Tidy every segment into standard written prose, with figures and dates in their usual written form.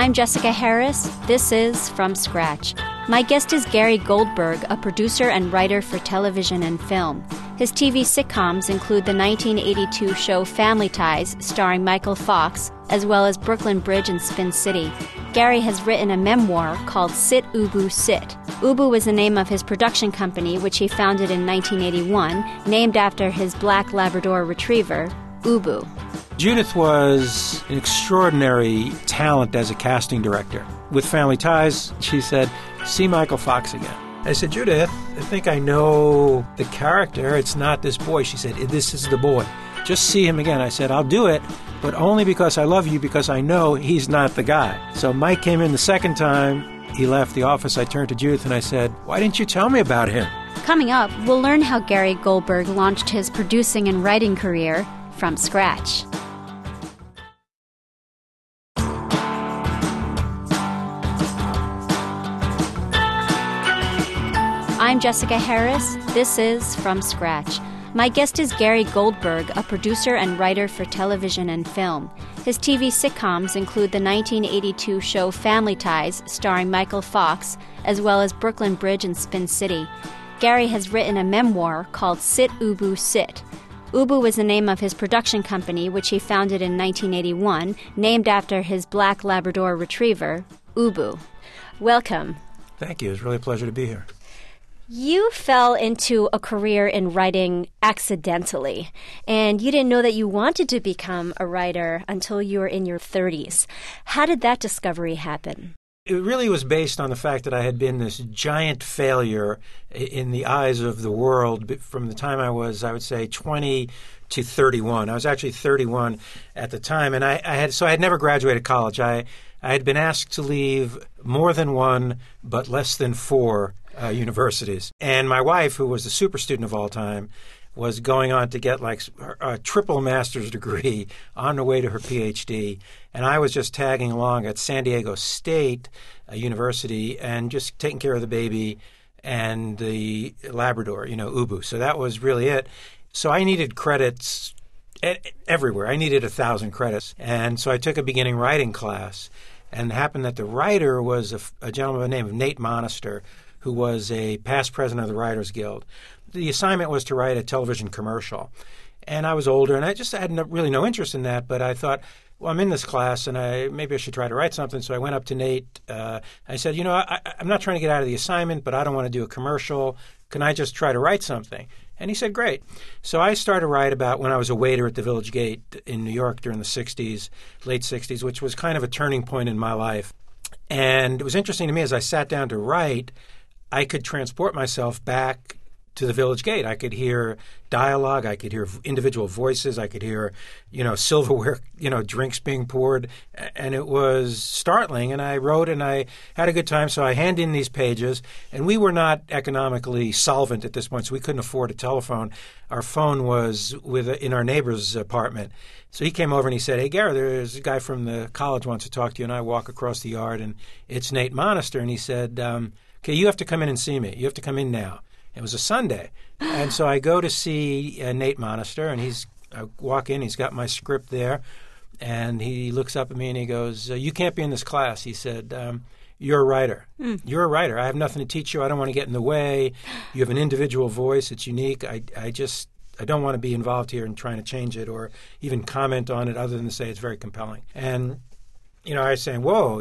I'm Jessica Harris. This is From Scratch. My guest is Gary Goldberg, a producer and writer for television and film. His TV sitcoms include the 1982 show Family Ties, starring Michael Fox, as well as Brooklyn Bridge and Spin City. Gary has written a memoir called Sit, Ubu, Sit. Ubu was the name of his production company, which he founded in 1981, named after his black Labrador retriever, Ubu. Judith was an extraordinary talent as a casting director. With Family Ties, she said, "See Michael Fox again." I said, "Judith, I think I know the character. It's not this boy." She said, "This is the boy. Just see him again." I said, "I'll do it, but only because I love you, because I know he's not the guy." So Mike came in the second time. He left the office. I turned to Judith and I said, "Why didn't you tell me about him?" Coming up, we'll learn how Gary Goldberg launched his producing and writing career from scratch. I'm Jessica Harris. This is From Scratch. My guest is Gary Goldberg, a producer and writer for television and film. His TV sitcoms include the 1982 show Family Ties, starring Michael Fox, as well as Brooklyn Bridge and Spin City. Gary has written a memoir called Sit, Ubu, Sit. Ubu was the name of his production company, which he founded in 1981, named after his black Labrador retriever, Ubu. Welcome. Thank you. It's really a pleasure to be here. You fell into a career in writing accidentally, and you didn't know that you wanted to become a writer until you were in your 30s. How did that discovery happen? It really was based on the fact that I had been this giant failure in the eyes of the world from the time I was, I would say, 20 to 31. I was actually 31 at the time, and I had never graduated college. I had been asked to leave more than one, but less than four universities. And my wife, who was the super student of all time, was going on to get like a triple master's degree on the way to her PhD. And I was just tagging along at San Diego State University and just taking care of the baby and the Labrador, Ubu. So that was really it. So I needed credits everywhere. I needed 1,000 credits. And so I took a beginning writing class. And it happened that the writer was a gentleman by the name of Nate Monister, who was a past president of the Writers Guild. The assignment was to write a television commercial. And I was older, and I had really no interest in that, but I thought, well, I'm in this class, and maybe I should try to write something. So I went up to Nate. I said, I'm not trying to get out of the assignment, but I don't want to do a commercial. Can I just try to write something? And he said, great. So I started to write about when I was a waiter at the Village Gate in New York during the 60s, late 60s, which was kind of a turning point in my life. And it was interesting to me as I sat down to write, I could transport myself back to the Village Gate. I could hear dialogue. I could hear individual voices. I could hear, silverware, drinks being poured. And it was startling. And I wrote and I had a good time. So I handed in these pages. And we were not economically solvent at this point, so we couldn't afford a telephone. Our phone was in our neighbor's apartment. So he came over and he said, "Hey, Gary, there's a guy from the college wants to talk to you." And I walk across the yard and it's Nate Monister. And he said, "Okay, you have to come in and see me. You have to come in now." It was a Sunday. And so I go to see Nate Monister, and I walk in. He's got my script there. And he looks up at me and he goes, "You can't be in this class." He said, "You're a writer. You're a writer. I have nothing to teach you. I don't want to get in the way. You have an individual voice. It's unique. I don't want to be involved here in trying to change it or even comment on it other than to say it's very compelling." And, I was saying, "Whoa,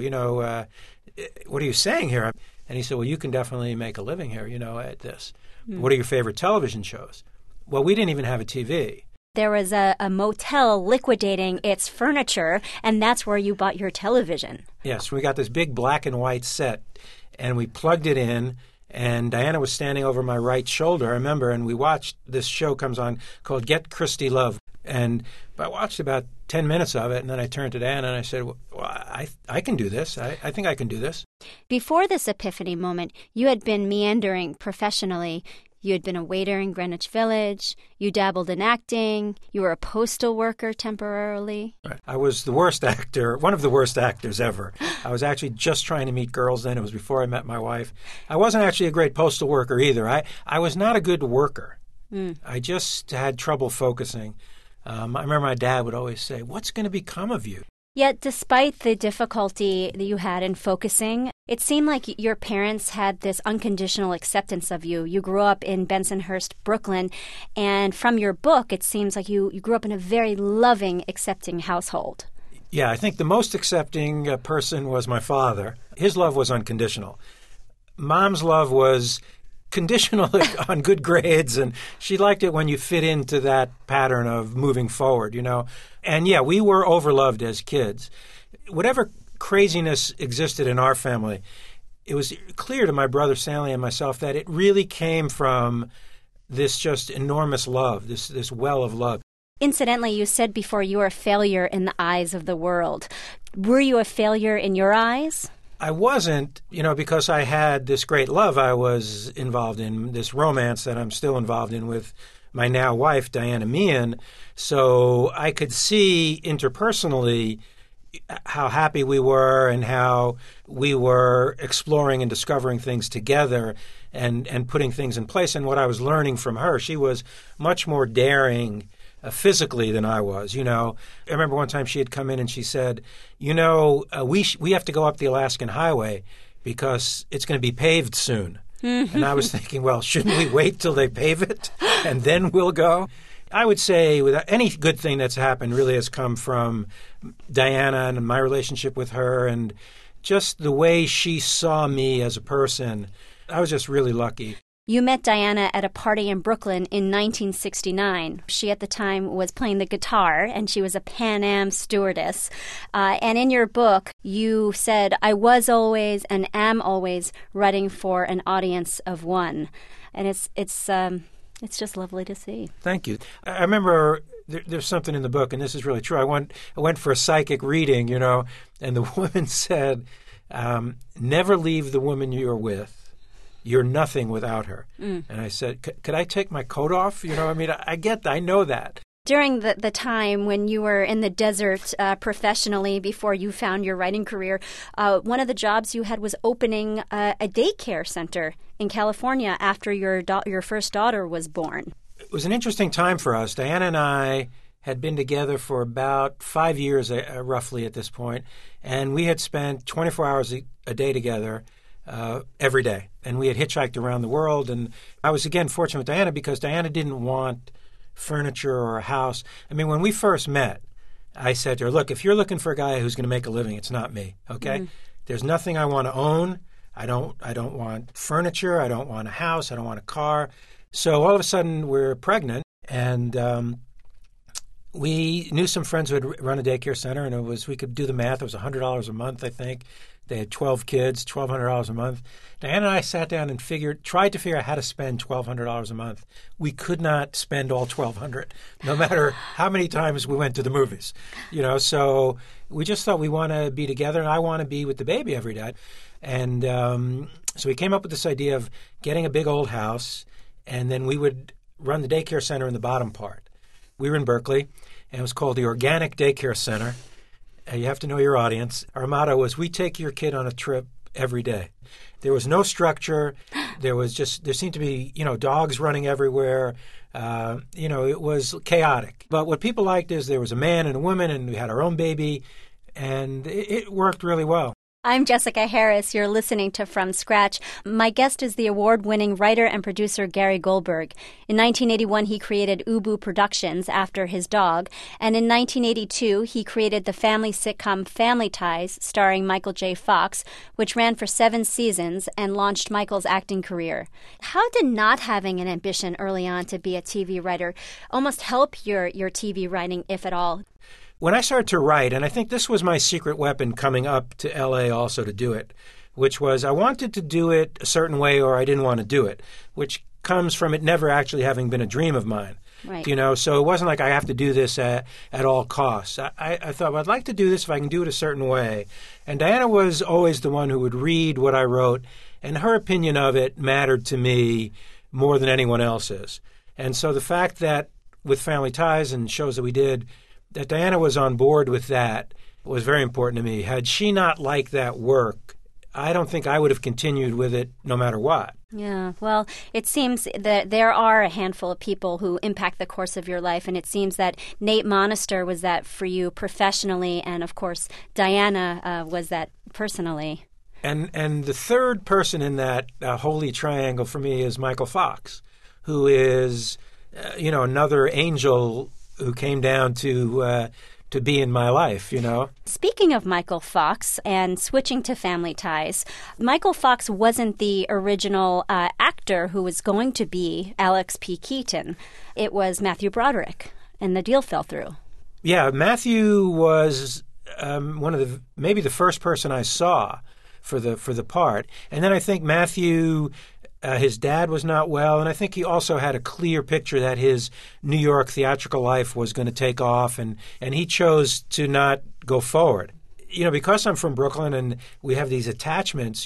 what are you saying here?" And he said, "Well, you can definitely make a living here, at this. What are your favorite television shows?" Well, we didn't even have a TV. There was a motel liquidating its furniture, and that's where you bought your television. Yes, we got this big black and white set, and we plugged it in, and Diana was standing over my right shoulder, I remember, and we watched this show comes on called Get Christy Love. And I watched about 10 minutes of it, and then I turned to Diana and I said, well, I can do this. I think I can do this. Before this epiphany moment, you had been meandering professionally. You had been a waiter in Greenwich Village. You dabbled in acting. You were a postal worker temporarily. Right. I was the worst actor, one of the worst actors ever. I was actually just trying to meet girls then. It was before I met my wife. I wasn't actually a great postal worker either. I was not a good worker. I just had trouble focusing. I remember my dad would always say, "What's going to become of you?" Yet, despite the difficulty that you had in focusing, it seemed like your parents had this unconditional acceptance of you. You grew up in Bensonhurst, Brooklyn, and from your book, it seems like you grew up in a very loving, accepting household. Yeah, I think the most accepting person was my father. His love was unconditional. Mom's love was conditional on good grades, and she liked it when you fit into that pattern of moving forward, you know. And yeah, we were overloved as kids. Whatever craziness existed in our family, it was clear to my brother Stanley and myself that it really came from this just enormous love, this well of love. Incidentally, you said before you were a failure in the eyes of the world. Were you a failure in your eyes? I wasn't, you know, because I had this great love. I was involved in this romance that I'm still involved in with my now wife, Diana Meehan. So I could see interpersonally how happy we were and how we were exploring and discovering things together and putting things in place. And what I was learning from her, she was much more daring physically than I was, you know. I remember one time she had come in and she said, you know, we have to go up the Alaskan Highway because it's going to be paved soon. And I was thinking, well, shouldn't we wait till they pave it and then we'll go? I would say with any good thing that's happened really has come from Diana and my relationship with her and just the way she saw me as a person. I was just really lucky. You met Diana at a party in Brooklyn in 1969. She at the time was playing the guitar, and she was a Pan Am stewardess. And in your book, you said, I was always and am always writing for an audience of one. And it's just lovely to see. Thank you. I remember there's something in the book, and this is really true. I went for a psychic reading, you know, and the woman said, never leave the woman you're with. You're nothing without her. And I said, could I take my coat off? You know, I mean, I know that. During the time when you were in the desert professionally before you found your writing career, one of the jobs you had was opening a daycare center in California after your first daughter was born. It was an interesting time for us. Diana and I had been together for about 5 years, roughly at this point, and we had spent 24 hours a day together every day. And we had hitchhiked around the world. And I was, again, fortunate with Diana because Diana didn't want furniture or a house. I mean, when we first met, I said to her, look, if you're looking for a guy who's going to make a living, it's not me, okay? There's nothing I want to own. I don't want furniture. I don't want a house. I don't want a car. So all of a sudden, we're pregnant. And we knew some friends who had run a daycare center, and we could do the math. It was $100 a month, I think. They had 12 kids, $1,200 a month. Diana and I sat down and tried to figure out how to spend $1,200 a month. We could not spend all $1,200, no matter how many times we went to the movies. You know, so we just thought we want to be together, and I want to be with the baby every day. And so we came up with this idea of getting a big old house, and then we would run the daycare center in the bottom part. We were in Berkeley, and it was called the Organic Daycare Center. You have to know your audience. Our motto was, we take your kid on a trip every day. There was no structure. There seemed to be, you know, dogs running everywhere. You know, it was chaotic. But what people liked is there was a man and a woman, and we had our own baby, and it worked really well. I'm Jessica Harris. You're listening to From Scratch. My guest is the award-winning writer and producer Gary Goldberg. In 1981, he created Ubu Productions after his dog. And in 1982, he created the family sitcom Family Ties, starring Michael J. Fox, which ran for 7 seasons and launched Michael's acting career. How did not having an ambition early on to be a TV writer almost help your TV writing, if at all? When I started to write, and I think this was my secret weapon coming up to L.A. also to do it, which was I wanted to do it a certain way or I didn't want to do it, which comes from it never actually having been a dream of mine. Right. You know, so it wasn't like I have to do this at all costs. I thought, well, I'd like to do this if I can do it a certain way. And Diana was always the one who would read what I wrote, and her opinion of it mattered to me more than anyone else's. And so the fact that with Family Ties and shows that we did, that Diana was on board with that was very important to me. Had she not liked that work, I don't think I would have continued with it no matter what. Yeah, well, it seems that there are a handful of people who impact the course of your life, and it seems that Nate Monnister was that for you professionally, and of course Diana was that personally. And the third person in that holy triangle for me is Michael Fox, who is, another angel who came down to be in my life, Speaking of Michael Fox and switching to Family Ties, Michael Fox wasn't the original actor who was going to be Alex P. Keaton. It was Matthew Broderick, and the deal fell through. Yeah, Matthew was maybe the first person I saw for the part. And then I think Matthew, his dad was not well, and I think he also had a clear picture that his New York theatrical life was going to take off, and he chose to not go forward. Because I'm from Brooklyn and we have these attachments,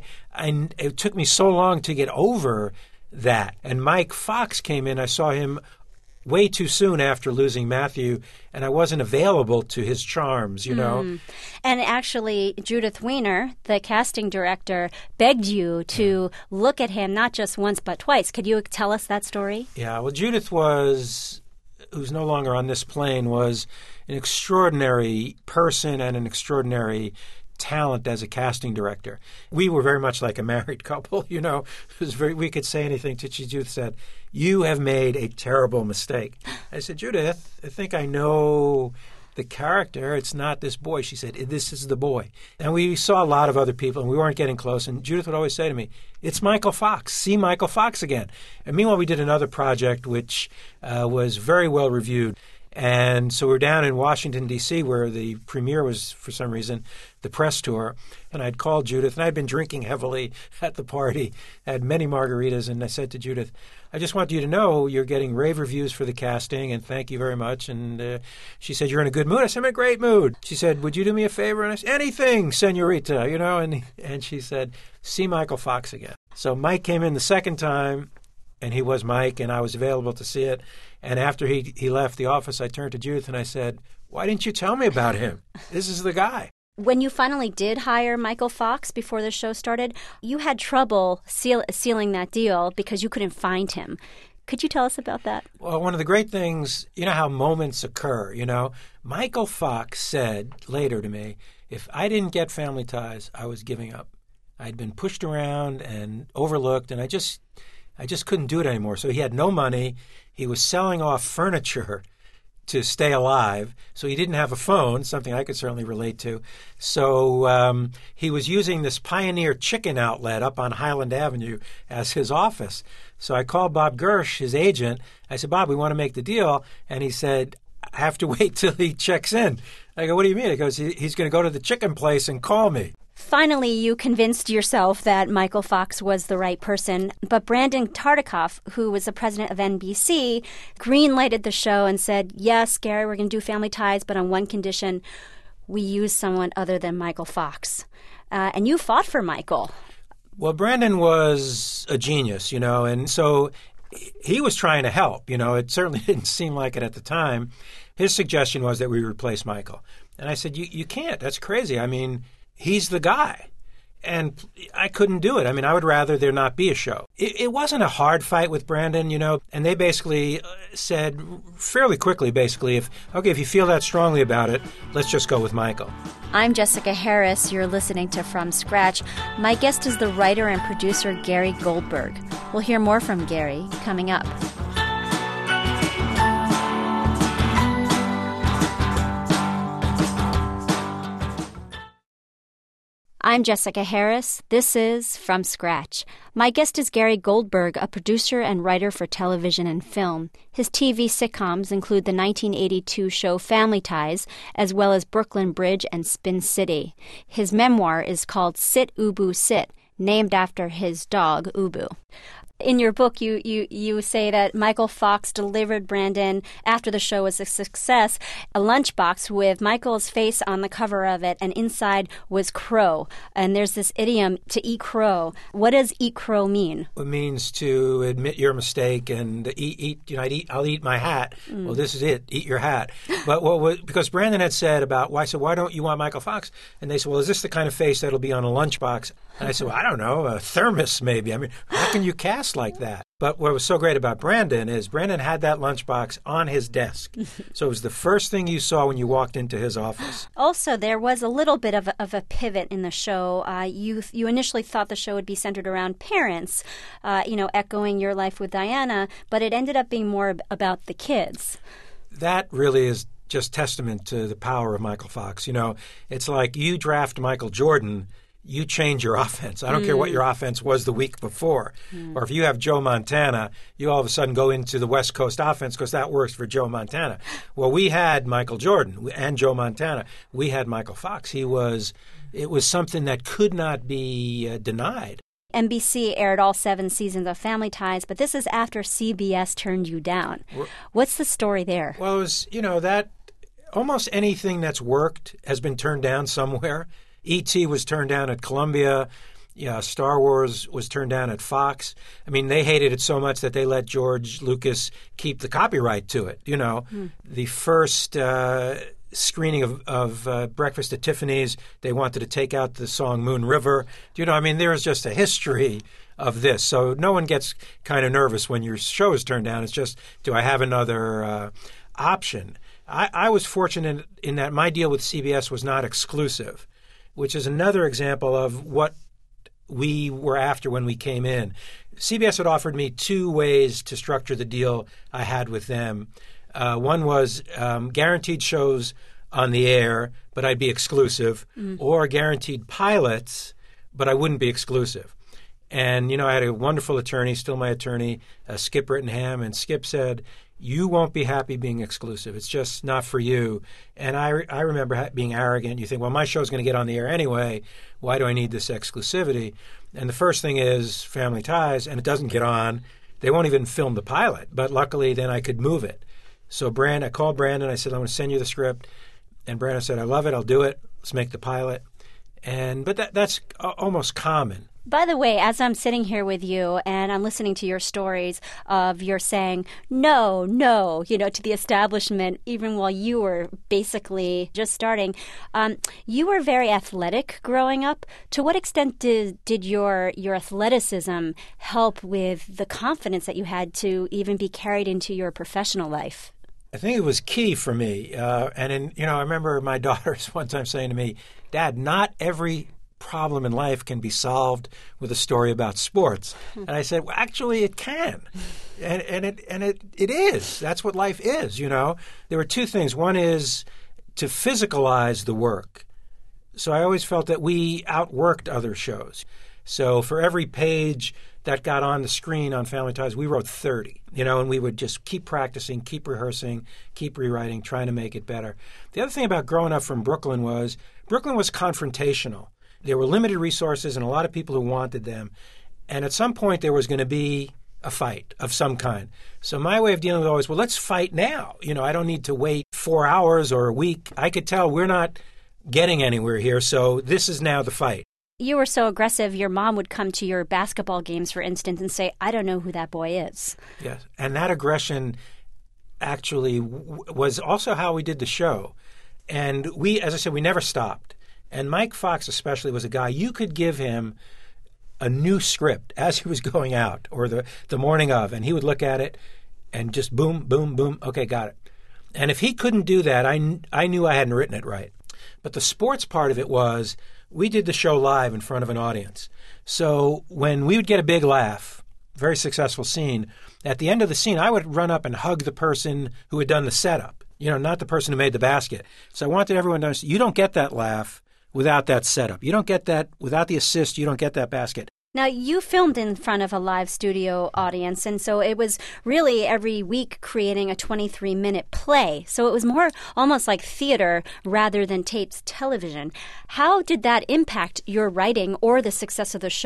it took me so long to get over that. And Mike Fox came in. I saw him way too soon after losing Matthew, and I wasn't available to his charms, And actually, Judith Weiner, the casting director, begged you to look at him not just once but twice. Could you tell us that story? Yeah, well, Judith who's no longer on this plane, was an extraordinary person and an extraordinary talent as a casting director. We were very much like a married couple, It was we could say anything to Judith said, "You have made a terrible mistake." I said, "Judith, I think I know the character. It's not this boy." She said, "This is the boy." And we saw a lot of other people, and we weren't getting close. And Judith would always say to me, "It's Michael Fox. See Michael Fox again." And meanwhile, we did another project which was very well reviewed. And so we're down in Washington, D.C., where the premiere was, for some reason, the press tour. And I'd called Judith, and I'd been drinking heavily at the party, had many margaritas, and I said to Judith, "I just want you to know you're getting rave reviews for the casting, and thank you very much." And she said, "You're in a good mood?" I said, "I'm in a great mood." She said, "Would you do me a favor?" And I said, "Anything, senorita," and she said, "See Michael Fox again." So Mike came in the second time, and he was Mike, and I was available to see it. And after he left the office, I turned to Judith and I said, "Why didn't you tell me about him? This is the guy." When you finally did hire Michael Fox before the show started, you had trouble sealing that deal because you couldn't find him. Could you tell us about that? Well, one of the great things, how moments occur, Michael Fox said later to me, if I didn't get Family Ties, I was giving up. I'd been pushed around and overlooked, and I just couldn't do it anymore. So he had no money. He was selling off furniture to stay alive. So he didn't have a phone, something I could certainly relate to. So he was using this Pioneer Chicken outlet up on Highland Avenue as his office. So I called Bob Gersh, his agent. I said, "Bob, we want to make the deal." And he said, "I have to wait till he checks in." I go, "What do you mean?" He goes, "He's going to go to the chicken place and call me." Finally, you convinced yourself that Michael Fox was the right person, but Brandon Tartikoff, who was the president of NBC, green-lighted the show and said, "Yes, Gary, we're going to do Family Ties, but on one condition, we use someone other than Michael Fox." And you fought for Michael. Well, Brandon was a genius, and so he was trying to help. It certainly didn't seem like it at the time. His suggestion was that we replace Michael. And I said, you can't. That's crazy. I mean, he's the guy. And I couldn't do it. I mean, I would rather there not be a show. It wasn't a hard fight with Brandon, and they basically said fairly quickly, if you feel that strongly about it, let's just go with Michael. I'm Jessica Harris. You're listening to From Scratch. My guest is the writer and producer Gary Goldberg. We'll hear more from Gary coming up. I'm Jessica Harris. This is From Scratch. My guest is Gary Goldberg, a producer and writer for television and film. His TV sitcoms include the 1982 show Family Ties, as well as Brooklyn Bridge and Spin City. His memoir is called Sit, Ubu, Sit, named after his dog, Ubu. In your book, you say that Michael Fox delivered Brandon, after the show was a success, a lunchbox with Michael's face on the cover of it, and inside was crow. And there's this idiom, to eat crow. What does eat crow mean? It means to admit your mistake and I'll eat my hat. Well, this is it. Eat your hat. But because Brandon had said I said, why don't you want Michael Fox? And they said, well, is this the kind of face that'll be on a lunchbox? And I said, well, I don't know, a thermos maybe. I mean, how can you cast like that? But what was so great about Brandon is Brandon had that lunchbox on his desk. So it was the first thing you saw when you walked into his office. Also, there was a little bit of a pivot in the show. You initially thought the show would be centered around parents, echoing your life with Diana, but it ended up being more about the kids. That really is just testament to the power of Michael Fox. It's like you draft Michael Jordan, you change your offense. I don't care what your offense was the week before. Or if you have Joe Montana, you all of a sudden go into the West Coast offense because that works for Joe Montana. Well, we had Michael Jordan and Joe Montana. We had Michael Fox. It was something that could not be denied. NBC aired all 7 seasons of Family Ties, but this is after CBS turned you down. What's the story there? Well, it was, that almost anything that's worked has been turned down somewhere. E.T. was turned down at Columbia. Star Wars was turned down at Fox. I mean, they hated it so much that they let George Lucas keep the copyright to it. The first screening of Breakfast at Tiffany's, they wanted to take out the song Moon River. There's just a history of this. So no one gets kind of nervous when your show is turned down. It's just, do I have another option? I was fortunate in that my deal with CBS was not exclusive, which is another example of what we were after when we came in. CBS had offered me 2 ways to structure the deal I had with them. One was guaranteed shows on the air, but I'd be exclusive, or guaranteed pilots, but I wouldn't be exclusive. And, I had a wonderful attorney, still my attorney, Skip Rittenham, and Skip said, you won't be happy being exclusive. It's just not for you. And I remember being arrogant. You think, well, my show's going to get on the air anyway. Why do I need this exclusivity? And the first thing is Family Ties, and it doesn't get on. They won't even film the pilot. But luckily, then I could move it. So I called Brandon. I said, I'm going to send you the script. And Brandon said, I love it. I'll do it. Let's make the pilot. But that's almost common. By the way, as I'm sitting here with you and I'm listening to your stories of your saying no, to the establishment, even while you were basically just starting, you were very athletic growing up. To what extent did your athleticism help with the confidence that you had to even be carried into your professional life? I think it was key for me. I remember my daughters one time saying to me, Dad, not every problem in life can be solved with a story about sports. And I said, well, actually it can. And it is. That's what life is, There were 2 things. One is to physicalize the work. So I always felt that we outworked other shows. So for every page that got on the screen on Family Ties, we wrote 30, and we would just keep practicing, keep rehearsing, keep rewriting, trying to make it better. The other thing about growing up from Brooklyn was confrontational. There were limited resources and a lot of people who wanted them. And at some point, there was going to be a fight of some kind. So my way of dealing with it was, well, let's fight now. I don't need to wait 4 hours or a week. I could tell we're not getting anywhere here, so this is now the fight. You were so aggressive, your mom would come to your basketball games, for instance, and say, I don't know who that boy is. Yes, and that aggression actually was also how we did the show. And we, as I said, we never stopped. And Mike Fox especially was a guy, you could give him a new script as he was going out or the morning of, and he would look at it and just boom, boom, boom, okay, got it. And if he couldn't do that, I knew I hadn't written it right. But the sports part of it was we did the show live in front of an audience. So when we would get a big laugh, very successful scene, at the end of the scene, I would run up and hug the person who had done the setup, not the person who made the basket. So I wanted everyone to understand, you don't get that laugh without that setup. You don't get that without the assist. You don't get that basket. Now, you filmed in front of a live studio audience, and so it was really every week creating a 23-minute play. So it was more almost like theater rather than taped television. How did that impact your writing or the success of the show?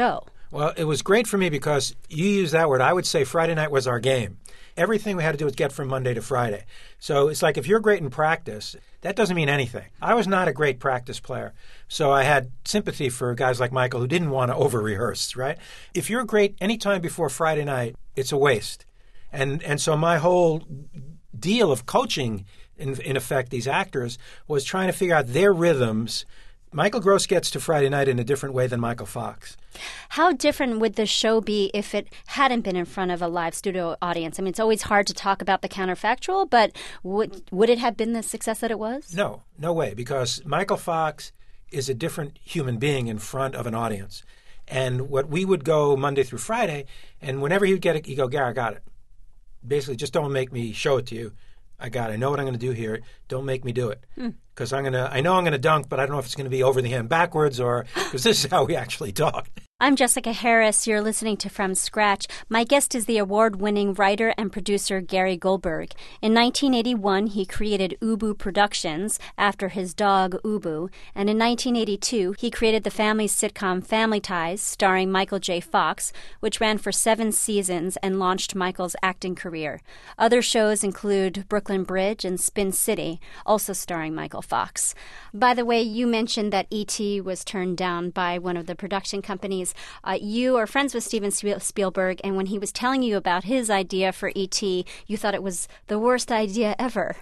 Well, it was great for me because you use that word. I would say Friday night was our game. Everything we had to do was get from Monday to Friday. So it's like if you're great in practice, that doesn't mean anything. I was not a great practice player. So I had sympathy for guys like Michael who didn't want to over-rehearse, right? If you're great any time before Friday night, it's a waste. And so my whole deal of coaching, in effect, these actors was trying to figure out their rhythms. Michael Gross gets to Friday night in a different way than Michael Fox. How different would the show be if it hadn't been in front of a live studio audience? I mean, it's always hard to talk about the counterfactual, but would it have been the success that it was? No way, because Michael Fox is a different human being in front of an audience. And what we would go Monday through Friday, and whenever he'd get it, he'd go, Gary, I got it. Basically, just don't make me show it to you. I got it. I know what I'm going to do here. Don't make me do it. Because I know I'm going to dunk, but I don't know if it's going to be over the hand backwards or because this is how we actually talk. I'm Jessica Harris. You're listening to From Scratch. My guest is the award-winning writer and producer Gary Goldberg. In 1981, he created Ubu Productions after his dog Ubu. And in 1982, he created the family sitcom Family Ties, starring Michael J. Fox, which ran for 7 seasons and launched Michael's acting career. Other shows include Brooklyn Bridge and Spin City, also starring Michael Fox. By the way, you mentioned that E.T. was turned down by one of the production companies. You are friends with Steven Spielberg, and when he was telling you about his idea for E.T., you thought it was the worst idea ever.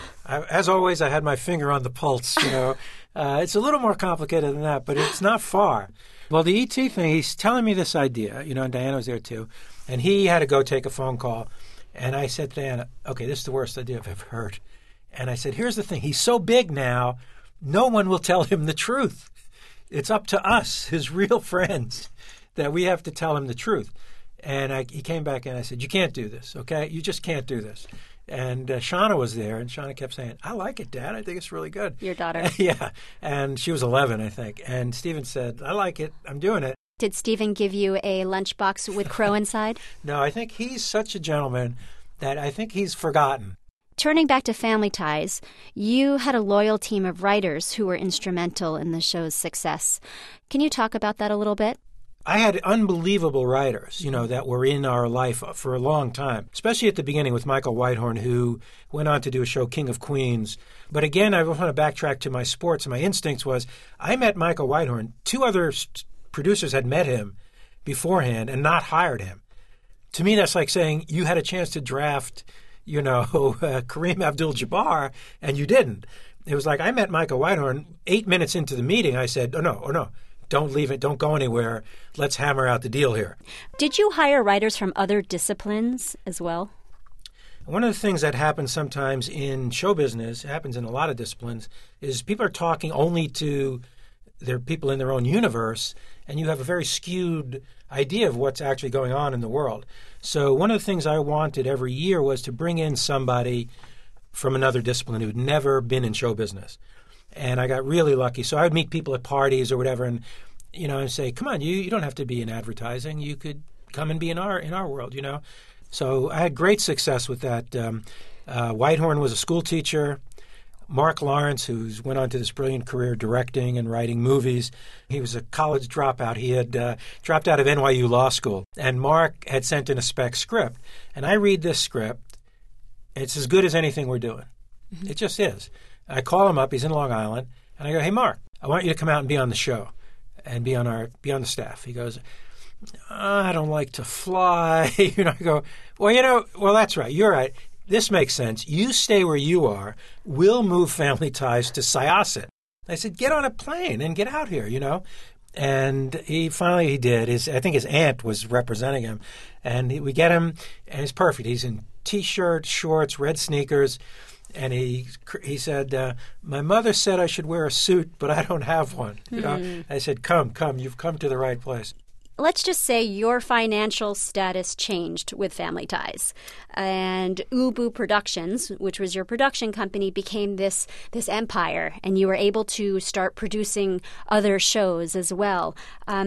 As always, I had my finger on the pulse. It's a little more complicated than that, but it's not far. Well, the E.T. thing, he's telling me this idea, and Diana was there too, and he had to go take a phone call. And I said to Diana, okay, this is the worst idea I've ever heard. And I said, here's the thing. He's so big now, no one will tell him the truth. It's up to us, his real friends, that we have to tell him the truth. And he came back and I said, you can't do this, okay? You just can't do this. And Shauna was there, and Shauna kept saying, I like it, Dad. I think it's really good. Your daughter. Yeah. And she was 11, I think. And Steven said, I like it. I'm doing it. Did Steven give you a lunchbox with crow inside? No, I think he's such a gentleman that I think he's forgotten. Turning back to Family Ties, you had a loyal team of writers who were instrumental in the show's success. Can you talk about that a little bit? I had unbelievable writers, that were in our life for a long time, especially at the beginning with Michael Whitehorn, who went on to do a show, King of Queens. But again, I want to backtrack to my sports. My instincts was I met Michael Whitehorn. 2 other producers had met him beforehand and not hired him. To me, that's like saying you had a chance to draft Kareem Abdul-Jabbar, and you didn't. It was like I met Michael Whitehorn 8 minutes into the meeting. I said, oh, no, don't leave it. Don't go anywhere. Let's hammer out the deal here. Did you hire writers from other disciplines as well? One of the things that happens sometimes in show business, happens in a lot of disciplines, is people are talking only to their people in their own universe, and you have a very skewed idea of what's actually going on in the world. So one of the things I wanted every year was to bring in somebody from another discipline who'd never been in show business. And I got really lucky. So I would meet people at parties or whatever and, and say, come on, you don't have to be in advertising. You could come and be in our world, So I had great success with that. Whitehorn was a school teacher. Mark Lawrence, who went on to this brilliant career directing and writing movies. He was a college dropout. He had dropped out of NYU Law School. And Mark had sent in a spec script. And I read this script. It's as good as anything we're doing. Mm-hmm. It just is. I call him up. He's in Long Island. And I go, hey, Mark, I want you to come out and be on the show and be on the staff. He goes, I don't like to fly. I go, well, that's right. You're right. This makes sense. You stay where you are. We'll move Family Ties to Syosset. I said, get on a plane and get out here, And he did. I think his aunt was representing him. And we get him, and it's perfect. He's in T-shirt, shorts, red sneakers. And he said, my mother said I should wear a suit, but I don't have one. I said, come. You've come to the right place. Let's just say your financial status changed with Family Ties, and Ubu Productions, which was your production company, became this empire, and you were able to start producing other shows as well.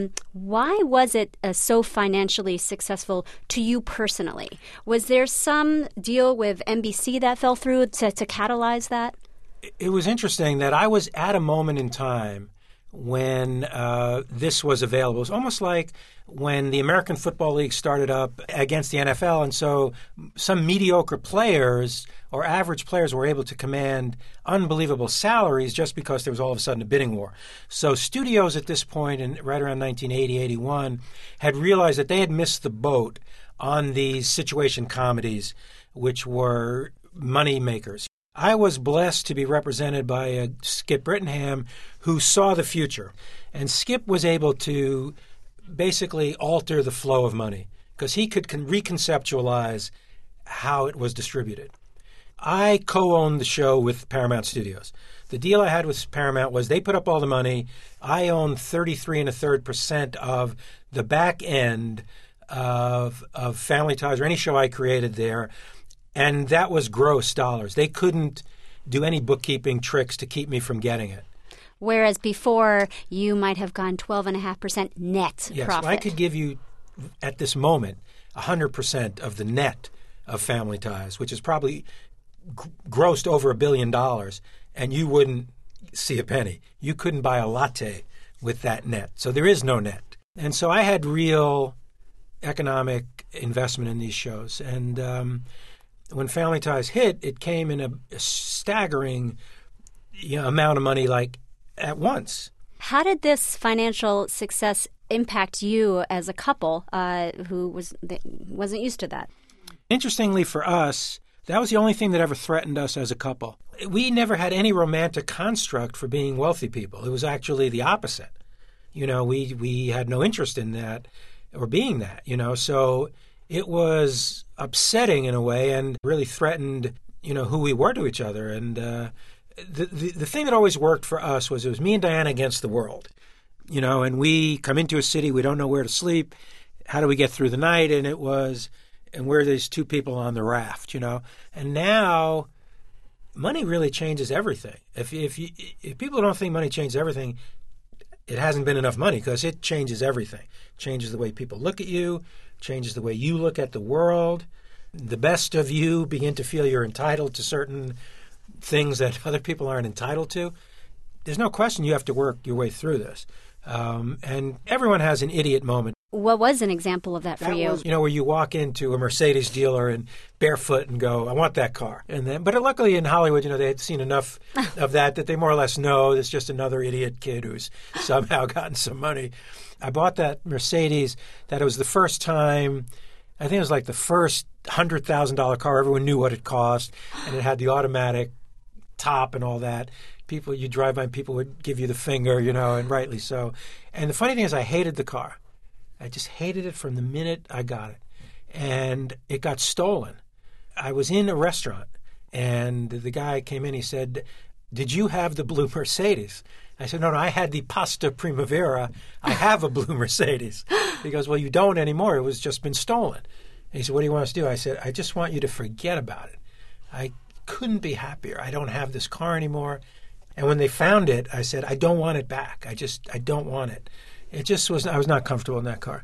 Why was it so financially successful to you personally? Was there some deal with NBC that fell through to catalyze that? It was interesting that I was at a moment in time when this was available. It was almost like when the American Football League started up against the NFL, and so some mediocre players or average players were able to command unbelievable salaries just because there was all of a sudden a bidding war. So studios at this point, right around 1980, 81, had realized that they had missed the boat on these situation comedies, which were money makers. I was blessed to be represented by Skip Brittenham, who saw the future. And Skip was able to basically alter the flow of money because he could reconceptualize how it was distributed. I co-owned the show with Paramount Studios. The deal I had with Paramount was they put up all the money. I owned 33.33% of the back end of Family Ties or any show I created there. And that was gross dollars. They couldn't do any bookkeeping tricks to keep me from getting it. Whereas before, you might have gone 12.5% net yes, profit. Yes, I could give you, at this moment, 100% of the net of Family Ties, which is probably grossed over $1 billion, and you wouldn't see a penny. You couldn't buy a latte with that net. So there is no net. And so I had real economic investment in these shows. And when Family Ties hit, it came in a staggering amount of money, like at once. How did this financial success impact you as a couple who wasn't used to that? Interestingly for us, that was the only thing that ever threatened us as a couple. We never had any romantic construct for being wealthy people. It was actually the opposite. We had no interest in that or being that, So it was upsetting in a way and really threatened, who we were to each other. And the thing that always worked for us was it was me and Diana against the world, and we come into a city, we don't know where to sleep. How do we get through the night? And we're these two people on the raft, And now money really changes everything. If people don't think money changes everything, it hasn't been enough money because it changes everything. It changes the way people look at you, changes the way you look at the world. The best of you begin to feel you're entitled to certain things that other people aren't entitled to. There's no question you have to work your way through this. And everyone has an idiot moment. What was an example of that for you? Was, where you walk into a Mercedes dealer and barefoot and go, I want that car. But luckily in Hollywood, they had seen enough of that they more or less know it's just another idiot kid who's somehow gotten some money. I bought that Mercedes. That it was the first time, I think it was like the first $100,000 car. Everyone knew what it cost, and it had the automatic top and all that. People, you drive by and people would give you the finger, and rightly so. And the funny thing is I hated the car. I just hated it from the minute I got it. And it got stolen. I was in a restaurant, and the guy came in. He said, "Did you have the blue Mercedes?" I said, no, I had the Pasta Primavera. I have a blue Mercedes. He goes, well, you don't anymore. It was just been stolen. And he said, what do you want us to do? I said, I just want you to forget about it. I couldn't be happier. I don't have this car anymore. And when they found it, I said, I don't want it back. I don't want it. It just was. I was not comfortable in that car.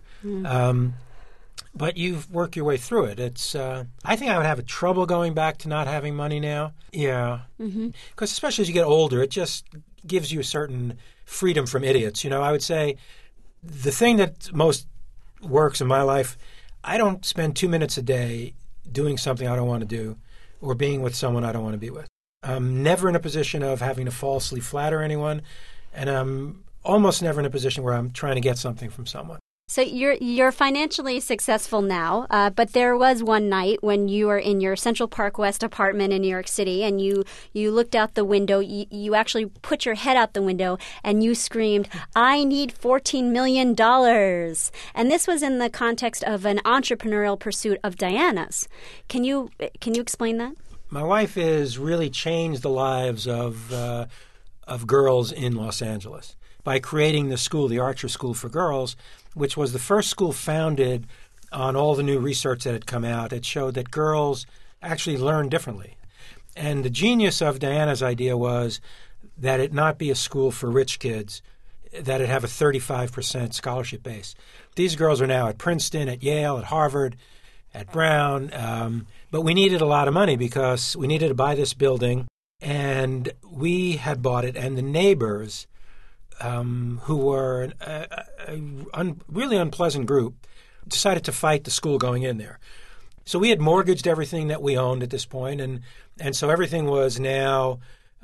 But you work your way through it. It's. I think I would have trouble going back to not having money now. Yeah. Because especially as you get older, it just gives you a certain freedom from idiots. I would say the thing that most works in my life, I don't spend 2 minutes a day doing something I don't want to do or being with someone I don't want to be with. I'm never in a position of having to falsely flatter anyone, and I'm almost never in a position where I'm trying to get something from someone. So you're financially successful now, but there was one night when you were in your Central Park West apartment in New York City, and you looked out the window. You actually put your head out the window, and you screamed, "I need $14 million." And this was in the context of an entrepreneurial pursuit of Diana's. Can you explain that? My wife has really changed the lives of girls in Los Angeles by creating the school, the Archer School for Girls, which was the first school founded on all the new research that had come out. It showed that girls actually learn differently. And the genius of Diana's idea was that it not be a school for rich kids, that it have a 35% scholarship base. These girls are now at Princeton, at Yale, at Harvard, at Brown. But we needed a lot of money because we needed to buy this building, and we had bought it, and the neighbors who were a really unpleasant group, decided to fight the school going in there. So we had mortgaged everything that we owned at this point, and so everything was now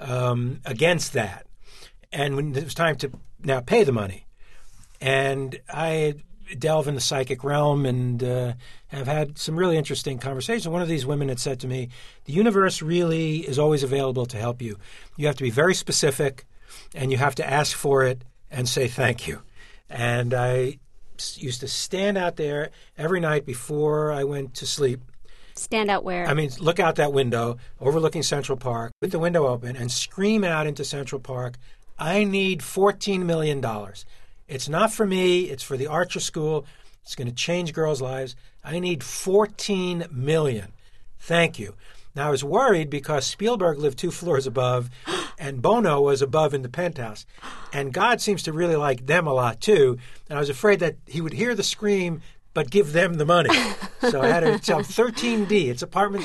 against that. And when it was time to now pay the money, and I delve in the psychic realm and have had some really interesting conversations. One of these women had said to me, the universe really is always available to help you. You have to be very specific, and you have to ask for it and say thank you. And I used to stand out there every night before I went to sleep. Stand out where? I mean, look out that window overlooking Central Park with the window open and scream out into Central Park, I need $14 million. It's not for me. It's for the Archer School. It's going to change girls' lives. I need $14 million. Thank you. Now, I was worried because Spielberg lived 2 floors above and Bono was above in the penthouse. And God seems to really like them a lot, too. And I was afraid that he would hear the scream but give them the money. So I had to tell 13D. It's apartment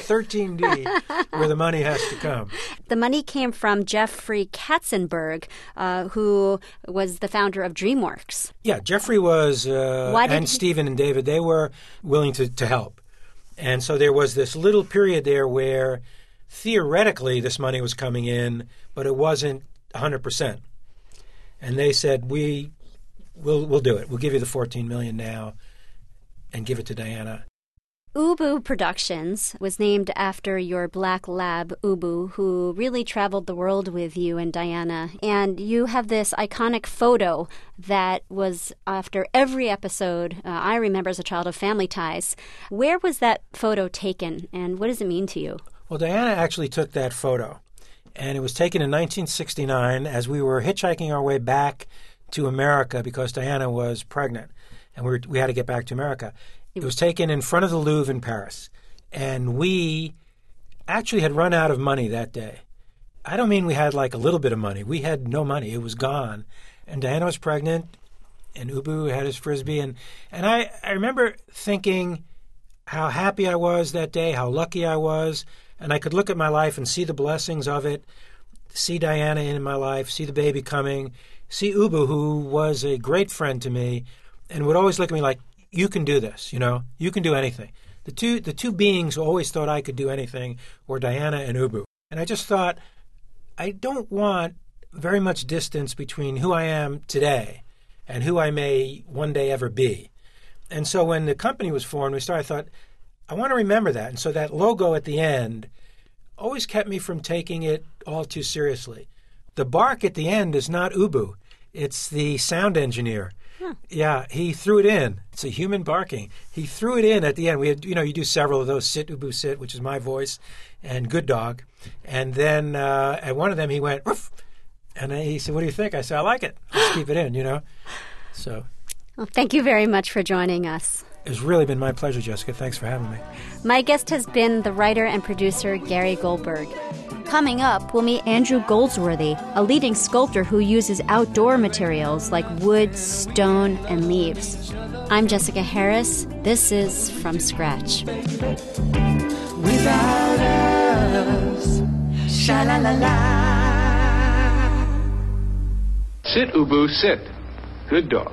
13D where the money has to come. The money came from Jeffrey Katzenberg, who was the founder of DreamWorks. Yeah, Jeffrey was, and Stephen and David, they were willing to help. And so there was this little period there where theoretically this money was coming in, but it wasn't 100%. And they said, we'll do it. We'll give you the $14 million now and give it to Diana. Ubu Productions was named after your black lab, Ubu, who really traveled the world with you and Diana. And you have this iconic photo that was after every episode, I remember as a child, of Family Ties. Where was that photo taken, and what does it mean to you? Well, Diana actually took that photo, and it was taken in 1969 as we were hitchhiking our way back to America because Diana was pregnant, and we had to get back to America. It was taken in front of the Louvre in Paris, and we actually had run out of money that day. I don't mean we had like a little bit of money. We had no money. It was gone. And Diana was pregnant, and Ubu had his Frisbee. And I remember thinking how happy I was that day, how lucky I was, and I could look at my life and see the blessings of it, see Diana in my life, see the baby coming, see Ubu, who was a great friend to me, and would always look at me like, you can do this, you can do anything. The two beings who always thought I could do anything were Diana and Ubu. And I just thought, I don't want very much distance between who I am today and who I may one day ever be. And so when the company was formed, I thought, I want to remember that. And so that logo at the end always kept me from taking it all too seriously. The bark at the end is not Ubu. It's the sound engineer. Yeah, he threw it in. It's a human barking. He threw it in at the end. We had, you do several of those, Sit, Ubu, Sit, which is my voice, and Good Dog. And then at one of them he went, woof, and he said, what do you think? I said, I like it. Let's keep it in, So. Well, thank you very much for joining us. It's really been my pleasure, Jessica. Thanks for having me. My guest has been the writer and producer Gary Goldberg. Coming up, we'll meet Andrew Goldsworthy, a leading sculptor who uses outdoor materials like wood, stone, and leaves. I'm Jessica Harris. This is From Scratch. Without us, sha-la-la-la. Sit, Ubu, sit. Good dog.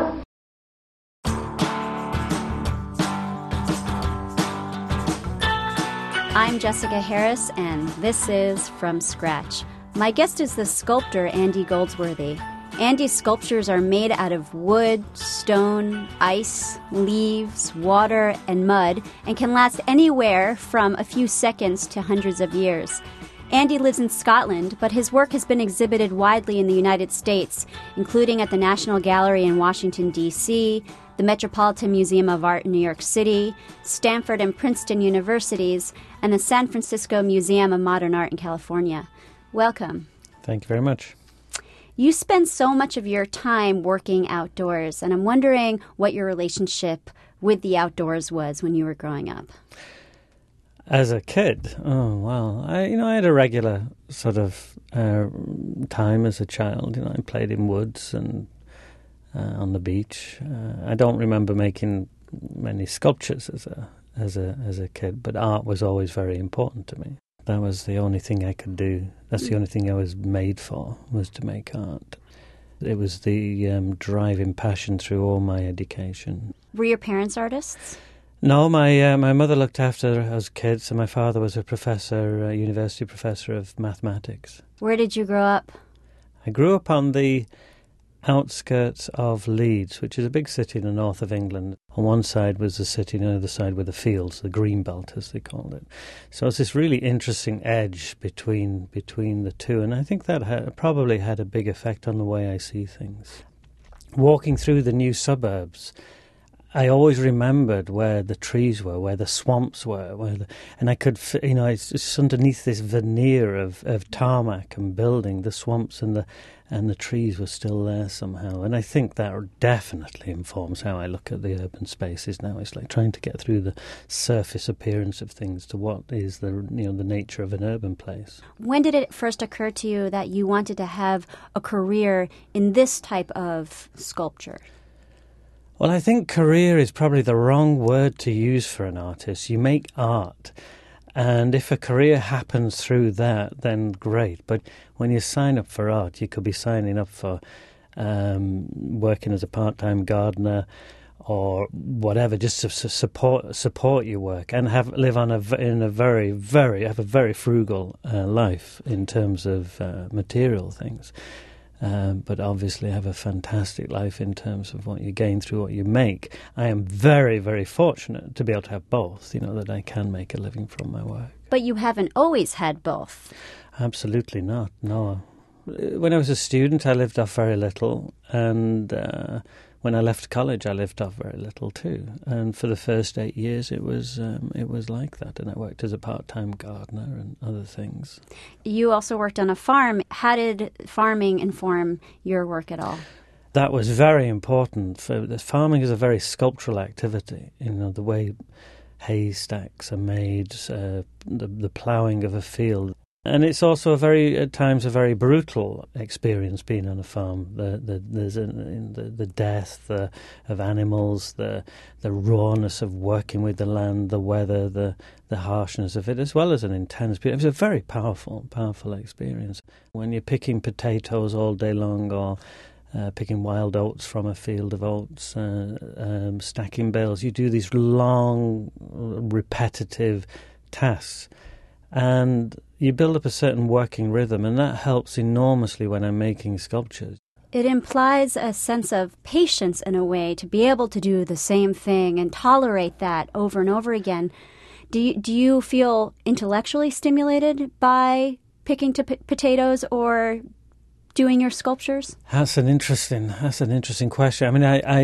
I'm Jessica Harris, and this is From Scratch. My guest is the sculptor Andy Goldsworthy. Andy's sculptures are made out of wood, stone, ice, leaves, water, and mud, and can last anywhere from a few seconds to hundreds of years. Andy lives in Scotland, but his work has been exhibited widely in the United States, including at the National Gallery in Washington, D.C., the Metropolitan Museum of Art in New York City, Stanford and Princeton Universities, and the San Francisco Museum of Modern Art in California. Welcome. Thank you very much. You spend so much of your time working outdoors, and I'm wondering what your relationship with the outdoors was when you were growing up. As a kid, I had a regular sort of time as a child. I played in woods and on the beach. I don't remember making many sculptures as a kid, but art was always very important to me. That was the only thing I could do. That's the only thing I was made for, was to make art. It was the driving passion through all my education. Were your parents artists? No, my mother looked after us kids, and my father was a professor, a university professor of mathematics. Where did you grow up? I grew up on the outskirts of Leeds, which is a big city in the north of England. On one side was the city, and on the other side were the fields, the green belt as they called it. So it's this really interesting edge between the two, and I think that probably had a big effect on the way I see things. Walking through the new suburbs, I always remembered where the trees were, where the swamps were, and I could, it's just underneath this veneer of tarmac and building, the swamps and the trees were still there somehow. And I think that definitely informs how I look at the urban spaces now. It's like trying to get through the surface appearance of things to what is the nature of an urban place. When did it first occur to you that you wanted to have a career in this type of sculpture? Well, I think career is probably the wrong word to use for an artist. You make art, and if a career happens through that, then great. But when you sign up for art, you could be signing up for working as a part-time gardener or whatever, just to support your work and have a very frugal life in terms of material things. But obviously have a fantastic life in terms of what you gain through what you make. I am very, very fortunate to be able to have both, that I can make a living from my work. But you haven't always had both. Absolutely not, no. When I was a student, I lived off very little, and when I left college, I lived off very little too. And for the first 8 years, it was like that. And I worked as a part-time gardener and other things. You also worked on a farm. How did farming inform your work at all? That was very important. Farming is a very sculptural activity. The way haystacks are made, the ploughing of a field. And it's also at times a very brutal experience being on a farm. There's the death of animals, the rawness of working with the land, the weather, the harshness of it, as well as an intense. It was a very powerful experience. When you're picking potatoes all day long, or picking wild oats from a field of oats, stacking bales, you do these long, repetitive tasks. And you build up a certain working rhythm, and that helps enormously when I'm making sculptures. It implies a sense of patience in a way, to be able to do the same thing and tolerate that over and over again. Do you feel intellectually stimulated by picking potatoes or doing your sculptures? That's an interesting question. I mean,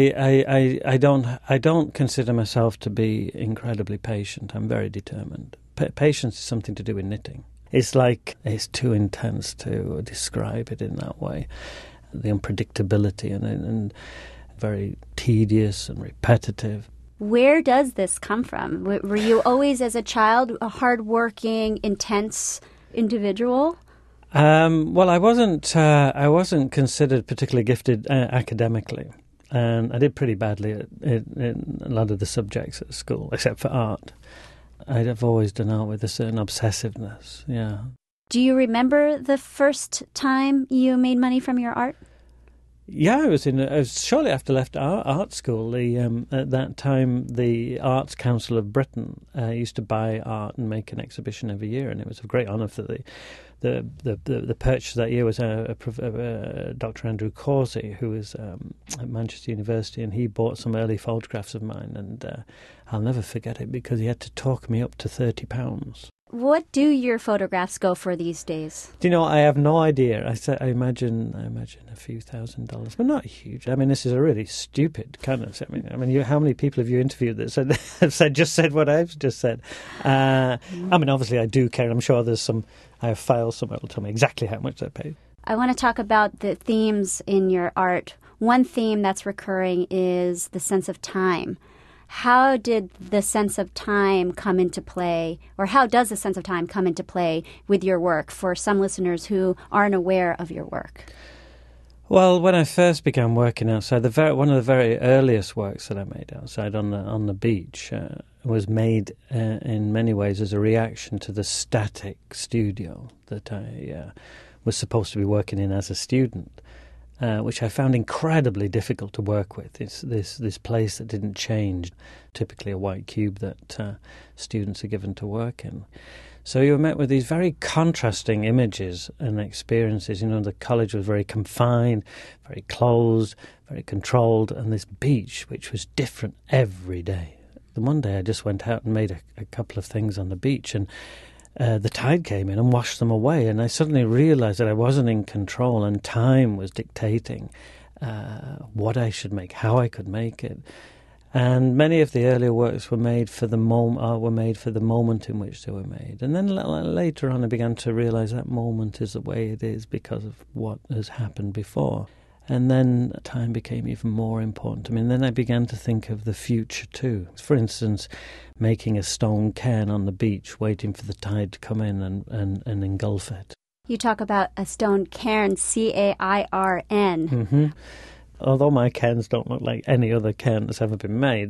I don't consider myself to be incredibly patient. I'm very determined. Patience is something to do with knitting. It's too intense to describe it in that way. The unpredictability and very tedious and repetitive. Where does this come from? Were you always, as a child, a hard-working, intense individual? Well, I wasn't considered particularly gifted academically, and I did pretty badly in a lot of the subjects at school, except for art. I've always done art with a certain obsessiveness, yeah. Do you remember the first time you made money from your art? Yeah, I was shortly after I left art school. At that time, the Arts Council of Britain used to buy art and make an exhibition every year, and it was a great honour for the purchase that year was Dr. Andrew Causey, who was at Manchester University, and he bought some early photographs of mine, and I'll never forget it because he had to talk me up to £30. What do your photographs go for these days? Do you know, I have no idea. I imagine a few $1,000s, but not huge. I mean, this is a really stupid kind of. I mean, how many people have you interviewed that have said what I've just said? I mean, obviously, I do care. I'm sure I have files somewhere that will tell me exactly how much I paid. I want to talk about the themes in your art. One theme that's recurring is the sense of time. How did the sense of time come into play, or how does the sense of time come into play with your work for some listeners who aren't aware of your work? Well, when I first began working outside, one of the very earliest works that I made outside on the beach was made in many ways as a reaction to the static studio that I was supposed to be working in as a student. which I found incredibly difficult to work with. It's this place that didn't change, typically a white cube that students are given to work in. So you were met with these very contrasting images and experiences. You know, the college was very confined, very closed, very controlled, and this beach, which was different every day. The one day I just went out and made a couple of things on the beach, and the tide came in and washed them away, and I suddenly realised that I wasn't in control, and time was dictating what I should make, how I could make it. And many of the earlier works were made for the moment in which they were made. And then later on I began to realise that moment is the way it is because of what has happened before. And then time became even more important to me. And then I began to think of the future too. For instance, making a stone cairn on the beach, waiting for the tide to come in and engulf it. You talk about a stone cairn, C-A-I-R-N. Mm-hmm. Although my cairns don't look like any other cairn that's ever been made,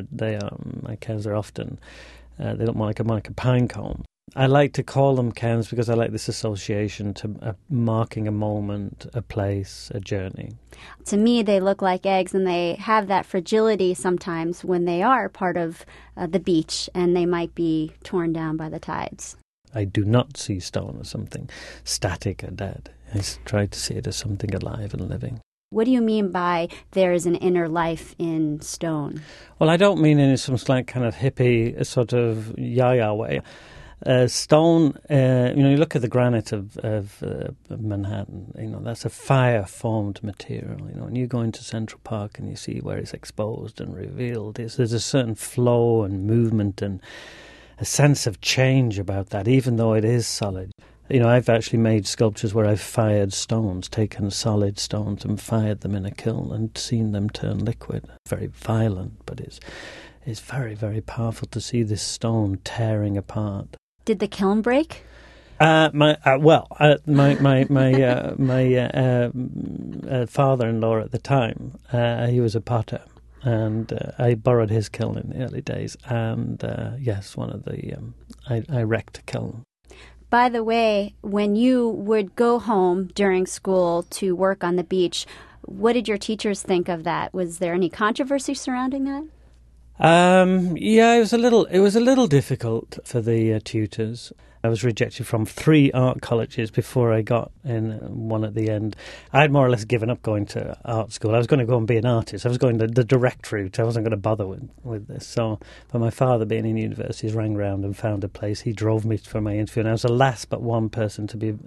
my cairns are often, they look more like a pine cone. I like to call them cairns because I like this association to marking a moment, a place, a journey. To me, they look like eggs, and they have that fragility sometimes when they are part of the beach, and they might be torn down by the tides. I do not see stone as something static or dead. I try to see it as something alive and living. What do you mean by there is an inner life in stone? Well, I don't mean in some slight kind of hippie sort of yaya way. Stone, you look at the granite of Manhattan, that's a fire-formed material. When you go into Central Park and you see where it's exposed and revealed, there's a certain flow and movement and a sense of change about that, even though it is solid. I've actually made sculptures where I've fired stones, taken solid stones and fired them in a kiln and seen them turn liquid. Very violent, but it's very, very powerful to see this stone tearing apart. Did the kiln break? My father-in-law at the time, he was a potter, and I borrowed his kiln in the early days. And yes, I wrecked a kiln. By the way, when you would go home during school to work on the beach, what did your teachers think of that? Was there any controversy surrounding that? Yeah, it was a little difficult for the tutors. I was rejected from 3 art colleges before I got in one at the end. I had more or less given up going to art school. I was going to go and be an artist. I was going the direct route. I wasn't going to bother with this. So, but my father, being in universities, rang round and found a place. He drove me for my interview, and I was the last but one person to be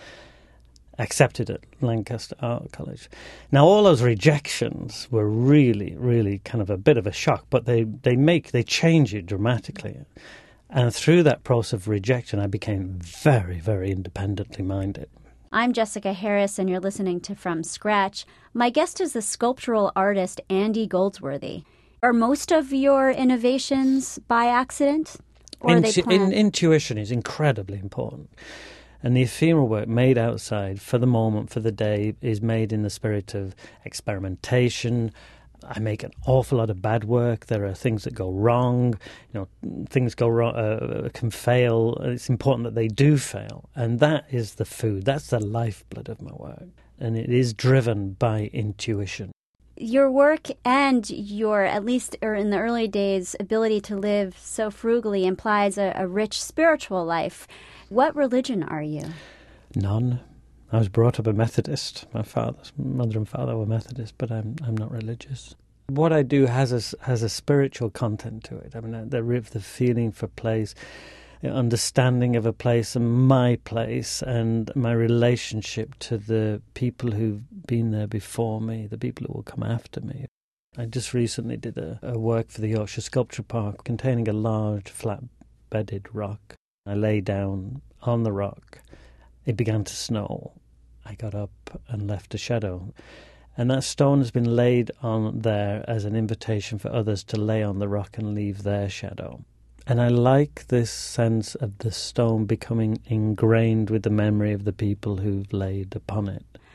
accepted at Lancaster Art College. Now, all those rejections were really, really kind of a bit of a shock, but they change you dramatically. And through that process of rejection, I became very, very independently minded. I'm Jessica Harris, and you're listening to From Scratch. My guest is the sculptural artist Andy Goldsworthy. Are most of your innovations by accident, or are they planned? Intuition is incredibly important. And the ephemeral work made outside for the moment, for the day, is made in the spirit of experimentation. I make an awful lot of bad work. There are things that go wrong. Things go wrong, can fail. It's important that they do fail. And that is the food. That's the lifeblood of my work. And it is driven by intuition. Your work and your, at least in the early days, ability to live so frugally implies a rich spiritual life. What religion are you? None. I was brought up a Methodist. My mother and father were Methodist, but I'm not religious. What I do has a spiritual content to it. I mean, the feeling for place, understanding of a place and my place and my relationship to the people who've been there before me, the people who will come after me. I just recently did a work for the Yorkshire Sculpture Park containing a large flat-bedded rock. I lay down on the rock. It began to snow. I got up and left a shadow. And that stone has been laid on there as an invitation for others to lay on the rock and leave their shadow. And I like this sense of the stone becoming ingrained with the memory of the people who've laid upon it.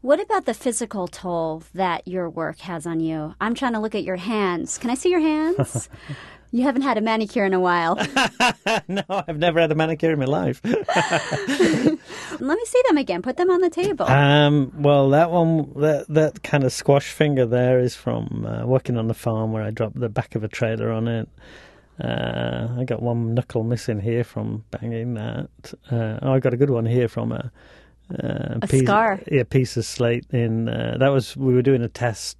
What about the physical toll that your work has on you? I'm trying to look at your hands. Can I see your hands? You haven't had a manicure in a while. No, I've never had a manicure in my life. Let me see them again. Put them on the table. Well, that one, that kind of squash finger there is from working on the farm where I dropped the back of a trailer on it. I got one knuckle missing here from banging that. I got a good one here from a scar. Yeah, piece of slate in. That was, we were doing a test.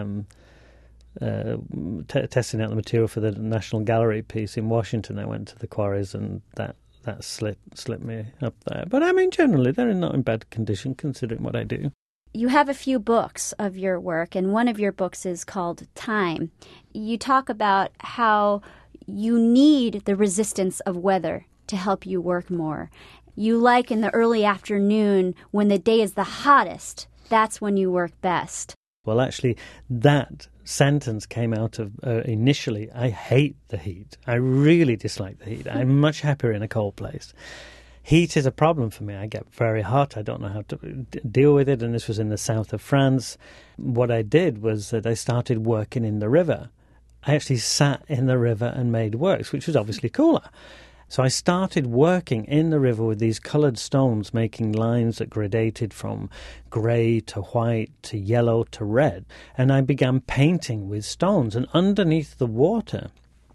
Testing out the material for the National Gallery piece in Washington. I went to the quarries and that slit me up there. But I mean, generally, they're not in bad condition considering what I do. You have a few books of your work, and one of your books is called Time. You talk about how you need the resistance of weather to help you work more. You like in the early afternoon when the day is the hottest, that's when you work best. Well, actually, that sentence came out of initially, I hate the heat. I really dislike the heat. I'm much happier in a cold place. Heat is a problem for me. I get very hot. I don't know how to deal with it. And this was in the south of France. What I did was that I started working in the river. I actually sat in the river and made works, which was obviously cooler. So I started working in the river with these coloured stones, making lines that gradated from grey to white to yellow to red. And I began painting with stones. And underneath the water,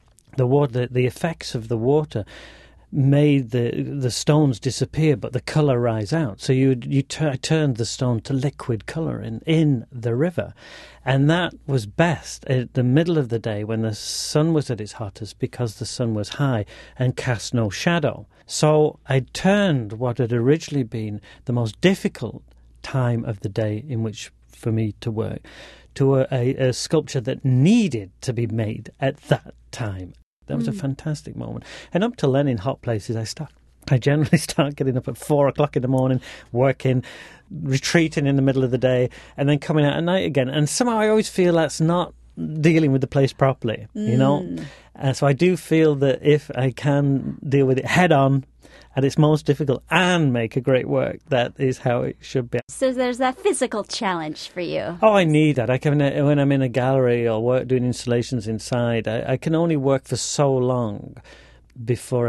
the effects of the water made the stones disappear, but the colour rise out. So I turned the stone to liquid colour in the river. And that was best at the middle of the day when the sun was at its hottest because the sun was high and cast no shadow. So I turned what had originally been the most difficult time of the day in which for me to work to a sculpture that needed to be made at that time. That was a fantastic moment. And up till then, in hot places, I generally start getting up at 4 o'clock in the morning, working, retreating in the middle of the day, and then coming out at night again. And somehow I always feel that's not dealing with the place properly, you know? So I do feel that if I can deal with it head on, at its most difficult, and make a great work, that is how it should be. So there's that physical challenge for you. Oh, I need that. When I'm in a gallery or doing installations inside, I can only work for so long before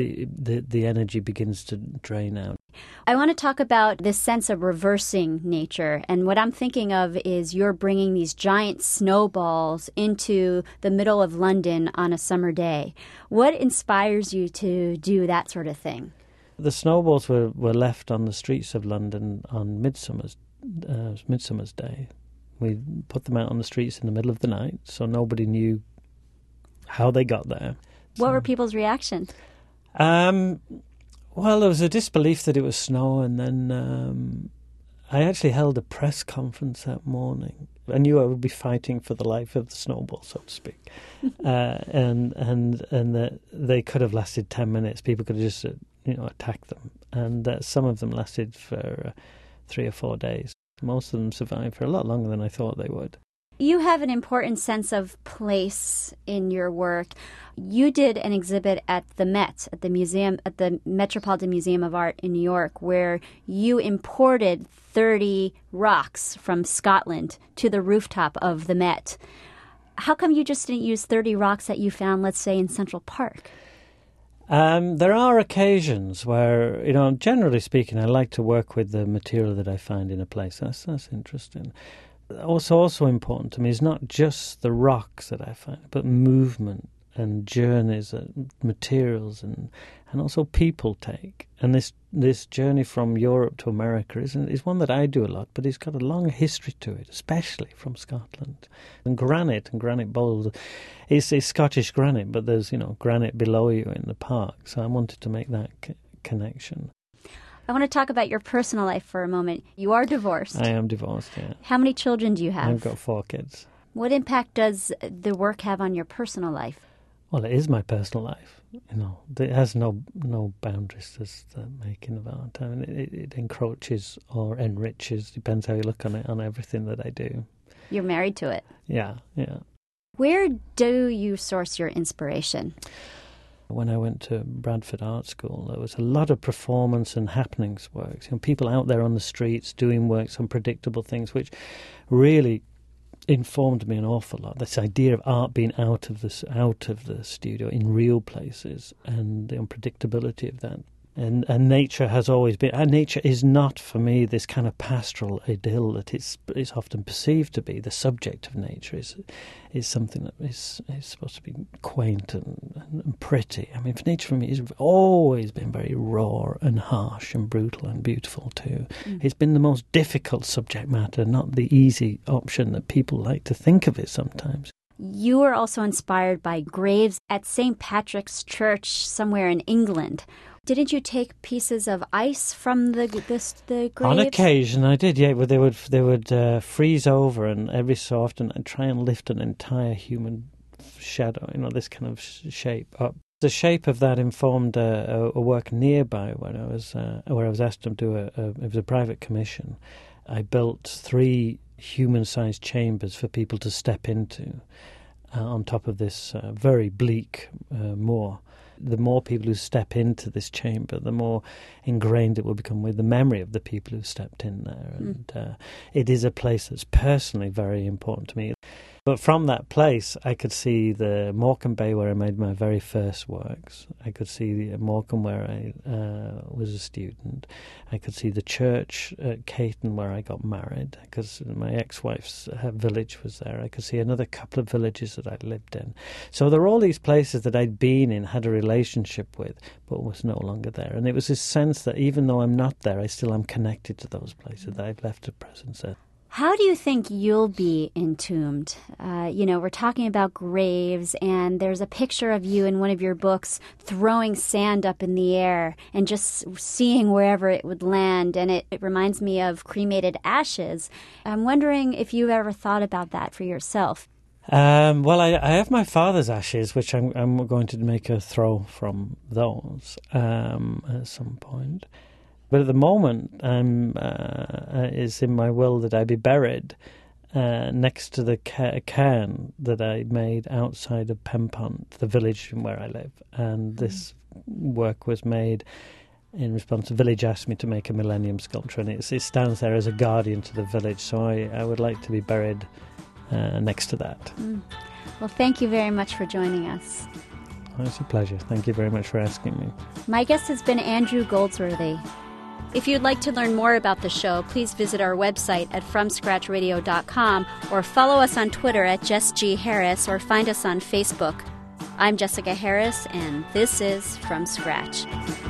the energy begins to drain out. I want to talk about this sense of reversing nature. And what I'm thinking of is you're bringing these giant snowballs into the middle of London on a summer day. What inspires you to do that sort of thing? The snowballs were left on the streets of London on Midsummer's Day. We put them out on the streets in the middle of the night, so nobody knew how they got there. What were people's reaction? Well, there was a disbelief that it was snow, and then I actually held a press conference that morning. I knew I would be fighting for the life of the snowball, so to speak, and that they could have lasted 10 minutes. People could have just attacked them, and some of them lasted for 3 or 4 days. Most of them survived for a lot longer than I thought they would. You have an important sense of place in your work. You did an exhibit at the Met, at the Metropolitan Museum of Art in New York, where you imported 30 rocks from Scotland to the rooftop of the Met. How come you just didn't use 30 rocks that you found, let's say, in Central Park? There are occasions where, generally speaking, I like to work with the material that I find in a place. That's interesting. Also important to me is not just the rocks that I find, but movement and journeys and materials and also people take. And this journey from Europe to America is one that I do a lot, but it's got a long history to it, especially from Scotland. And granite bowls, it's Scottish granite, but there's granite below you in the park. So I wanted to make that connection. I want to talk about your personal life for a moment. You are divorced. I am divorced, yeah. How many children do you have? I've got 4 kids. What impact does the work have on your personal life? Well, it is my personal life. It has no boundaries, as the making of art. I mean, it encroaches or enriches, depends how you look on it, on everything that I do. You're married to it. Yeah. Where do you source your inspiration? When I went to Bradford Art School, there was a lot of performance and happenings works. People out there on the streets doing works, unpredictable things, which really informed me an awful lot. This idea of art being out of the studio in real places, and the unpredictability of that. And nature has always been. And nature is not, for me, this kind of pastoral idyll that it's often perceived to be. The subject of nature is something that is supposed to be quaint and pretty. I mean, nature for me has always been very raw and harsh and brutal and beautiful too. It's been the most difficult subject matter, not the easy option that people like to think of it sometimes. You were also inspired by graves at St. Patrick's Church somewhere in England. Didn't you take pieces of ice from the graves? On occasion, I did. Yeah, but they would freeze over, and every so often I'd try and lift an entire human shadow, this kind of shape up. The shape of that informed a work nearby where I was asked to do it was a private commission. I built 3 human-sized chambers for people to step into on top of this very bleak moor. The more people who step into this chamber, the more ingrained it will become with the memory of the people who stepped in there. And it is a place that's personally very important to me. But from that place, I could see the Morecambe Bay where I made my very first works. I could see the Morecambe where I was a student. I could see the church at Caton where I got married, because my ex-wife's village was there. I could see another couple of villages that I'd lived in. So there were all these places that I'd been in, had a relationship with, but was no longer there. And it was this sense that even though I'm not there, I still am connected to those places, that I've left a presence there. How do you think you'll be entombed? We're talking about graves, and there's a picture of you in one of your books throwing sand up in the air and just seeing wherever it would land, and it reminds me of cremated ashes. I'm wondering if you've ever thought about that for yourself. Well, I have my father's ashes, which I'm going to make a throw from those at some point. But at the moment, it's in my will that I be buried next to the cairn that I made outside of Pempont, the village where I live. And this work was made in response. The village asked me to make a millennium sculpture, and it stands there as a guardian to the village. So I would like to be buried next to that. Well, thank you very much for joining us. Oh, it's a pleasure. Thank you very much for asking me. My guest has been Andrew Goldsworthy. If you'd like to learn more about the show, please visit our website at FromScratchRadio.com or follow us on Twitter at Jess G. Harris or find us on Facebook. I'm Jessica Harris, and this is From Scratch.